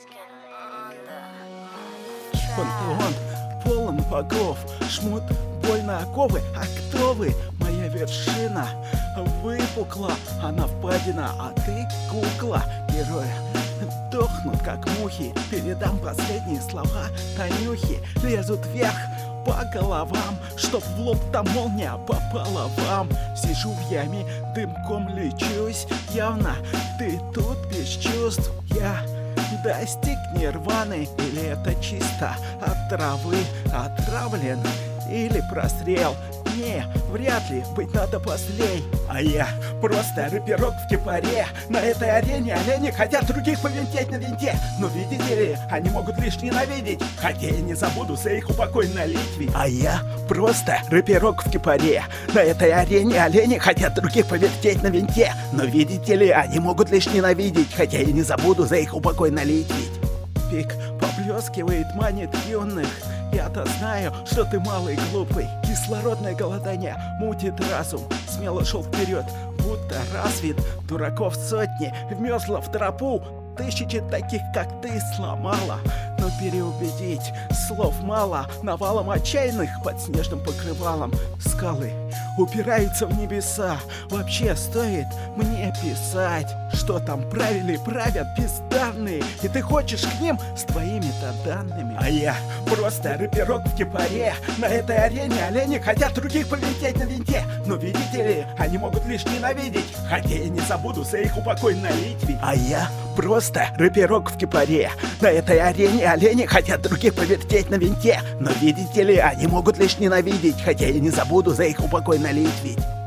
Пантеон полон богов, жмут больно оковы. А кто вы? Моя вершина выпукла, она впадина, а ты кукла. Герои дохнут, как мухи. Передам последние слова. Танюхи лезут вверх по головам, чтоб в лоб там молния попала вам. Сижу в яме, дымком лечусь. Явно ты тут без чувств. Я достиг нирваны, или это чисто от травы отравлен, или просрел. Не, вряд ли, быть надо позлей. А я просто рэперок в кипаре. На этой арене олени хотят других повинтеть на винте. Но видите ли, они могут лишь ненавидеть, хотя я не забуду за их упокой на Литве. А я просто рэперок в кипаре. На этой арене олени хотят других повинтеть на винте. Но видите ли, они могут лишь ненавидеть, хотя я не забуду за их упокой на Литве. Пик поблескивает, манит юных. Я-то знаю, что ты малый глупый. Кислородное голодание мутит разум. Смело шел вперед, будто развит. Дураков сотни, вмерзла в тропу. Тысячи таких, как ты, сломала. Но переубедить слов мало. Навалом отчаянных под снежным покрывалом. Скалы упираются в небеса. Вообще стоит мне писать, что там правили, правят бездарные. И ты хочешь к ним с твоими-то данными. А я просто рэперок в кипаре. На этой арене олени хотят других повинтеть на винте. Но видите ли, они могут лишь ненавидеть, хотя я не забуду за их упокой на Литве. А я просто рэперок в кипаре. На этой арене олени хотят других повертеть на винте. Но видите ли, они могут лишь ненавидеть, хотя я не забуду за их упокой на Литве.